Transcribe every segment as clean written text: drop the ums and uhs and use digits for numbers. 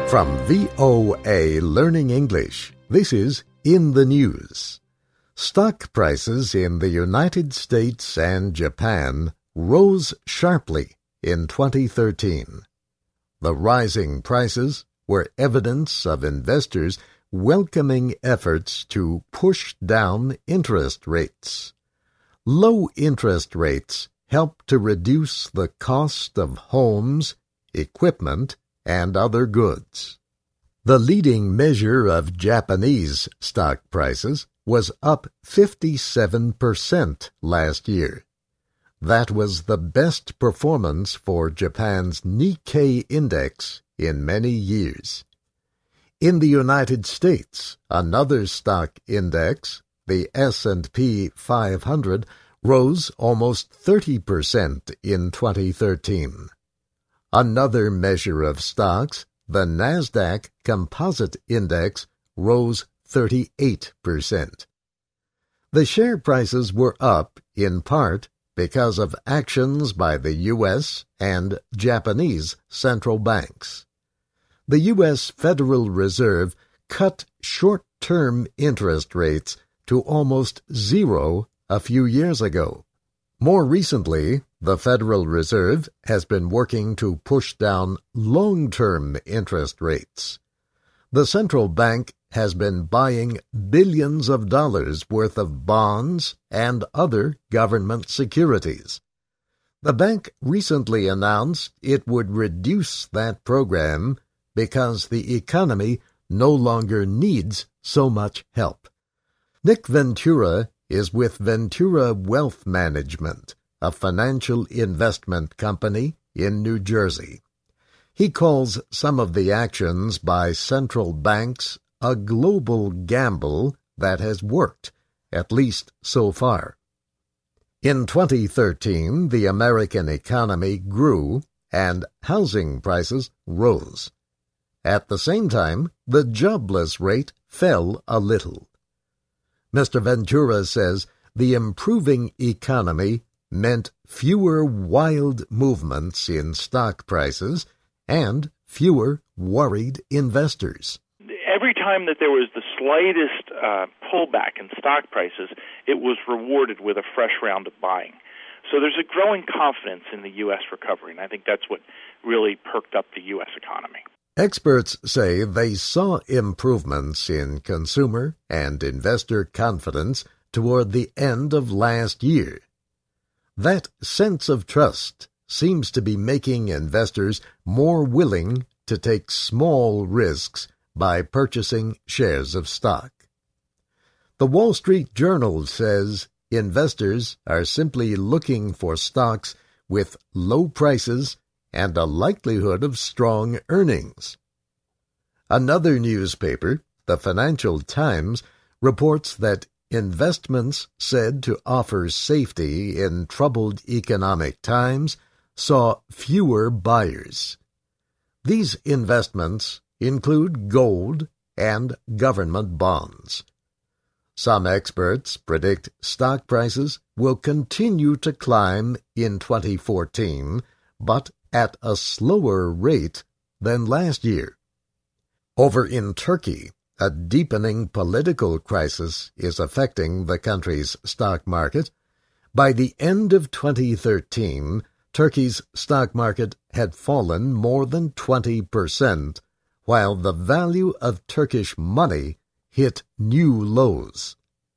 From VOA Learning English, this is In the News. Stock prices in the United States and Japan rose sharply in 2013. The rising prices were evidence of investors welcoming efforts to push down interest rates. Low interest rates help to reduce the cost of homes, equipment, and other goods. The leading measure of Japanese stock prices was up 57% last year. That was the best performance for Japan's Nikkei index in many years. In the United States, another stock index, the S&P 500, rose almost 30% in 2013. Another measure of stocks, the Nasdaq Composite Index, rose 38%. The share prices were up in part because of actions by the U.S. and Japanese central banks. The U.S. Federal Reserve cut short-term interest rates to almost zero a few years ago. More recently, the Federal Reserve has been working to push down long-term interest rates. The central bank has been buying billions of dollars worth of bonds and other government securities. The bank recently announced it would reduce that program because the economy no longer needs so much help. Nick Ventura is with Ventura Wealth Management, a financial investment company in New Jersey. He calls some of the actions by central banks a global gamble that has worked, at least so far. In 2013, the American economy grew and housing prices rose. At the same time, the jobless rate fell a little. Mr. Ventura says the improving economy meant fewer wild movements in stock prices and fewer worried investors. Every time that there was the slightest pullback in stock prices, it was rewarded with a fresh round of buying. So there's a growing confidence in the U.S. recovery, and I think that's what really perked up the U.S. economy. Experts say they saw improvements in consumer and investor confidence toward the end of last year. That sense of trust seems to be making investors more willing to take small risks by purchasing shares of stock. The Wall Street Journal says investors are simply looking for stocks with low prices and a likelihood of strong earnings. Another newspaper, the Financial Times, reports that investments said to offer safety in troubled economic times saw fewer buyers. These investments include gold and government bonds. Some experts predict stock prices will continue to climb in 2014, but at a slower rate than last year. Over in Turkey, a deepening political crisis is affecting the country's stock market. By the end of 2013, Turkey's stock market had fallen more than 20%, while the value of Turkish money hit new lows.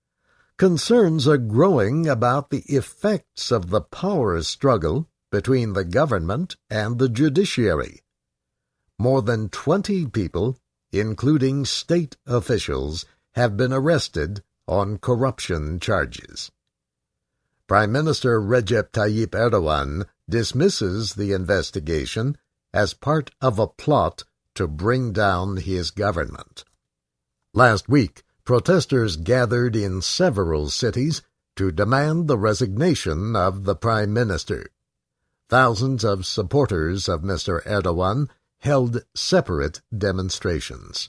Concerns are growing about the effects of the power struggle between the government and the judiciary. More than 20 people, including state officials, have been arrested on corruption charges. Prime Minister Recep Tayyip Erdogan dismisses the investigation as part of a plot to bring down his government. Last week, protesters gathered in several cities to demand the resignation of the Prime Minister. Thousands of supporters of Mr. Erdogan held separate demonstrations.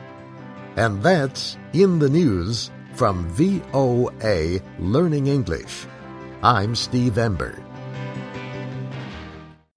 And that's In the News from VOA Learning English. I'm Steve Ember.